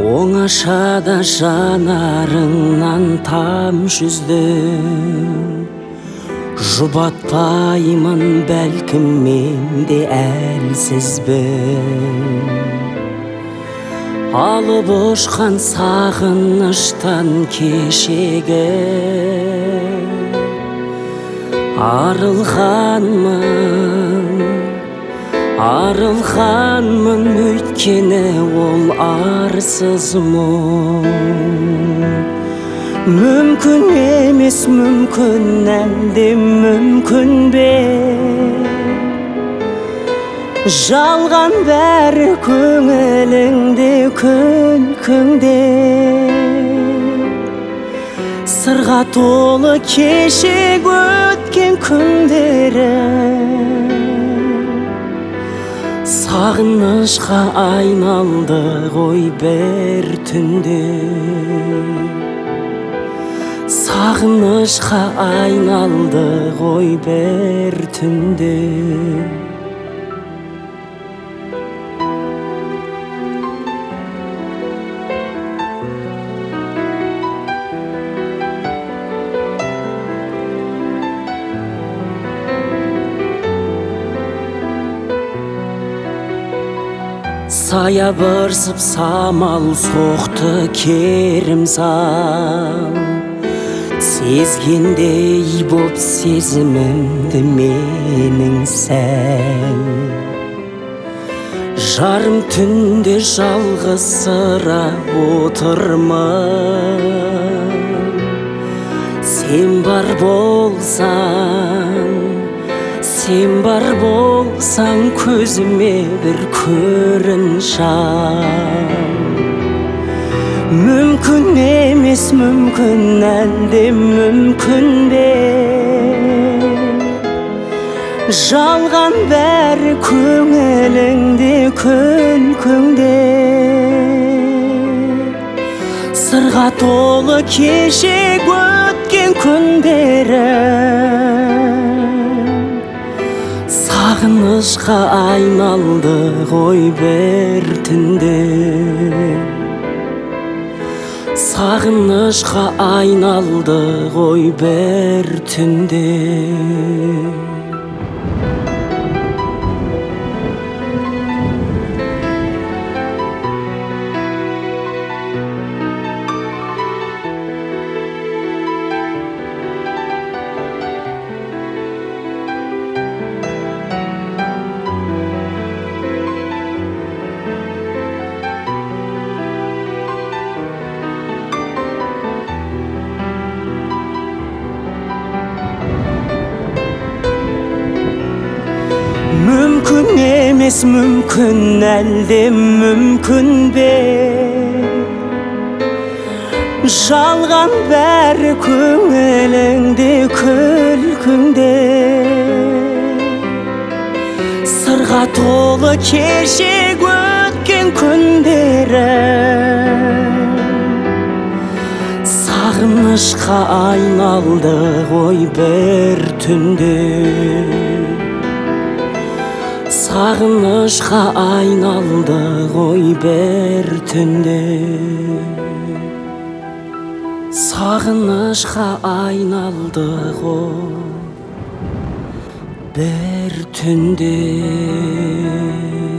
Оңашада жанарыңнан тамшы үздім, жұбатпаймын бәлкім мен де әлсізбін. Алып ұшқан сағыныштан кешегі арылғанмын өйткені ол арсыз мұң. Мүмкін емес, мүмкін әлде мүмкін бе, жалған бәрі көңіліңде күлкіңде. Сырға толы кешек өткен күндері сағынышқа айналды ғой бір түнде. Сағынышқа айналды ғой бір түнде. Саябырсып самал соқты керімсал, сезгендей боп сезімімді менің сәл. Жарым түнде жалғызсырап отырмын, сен бар болсаң көзіме бір көрініш ал. Мүмкін емес, мүмкін әлде мүмкін бе, жалған бәрі көңіліңде күлкіңде. Сырға толы кешек өткен күндері сағынышқа айналды ғой бір түнде. Сағынышқа айналды ғой бір түнде. Мүмкін емес, мүмкін әлде мүмкін бе, жалған бәрі көңіліңде күлкіңде. Сырға толы кешек өткен күндері сағынышқа айналды ғой бір түнде. Сағынышқа айналды ғой бір түнде. Сағынышқа айналды ғой бір түнде.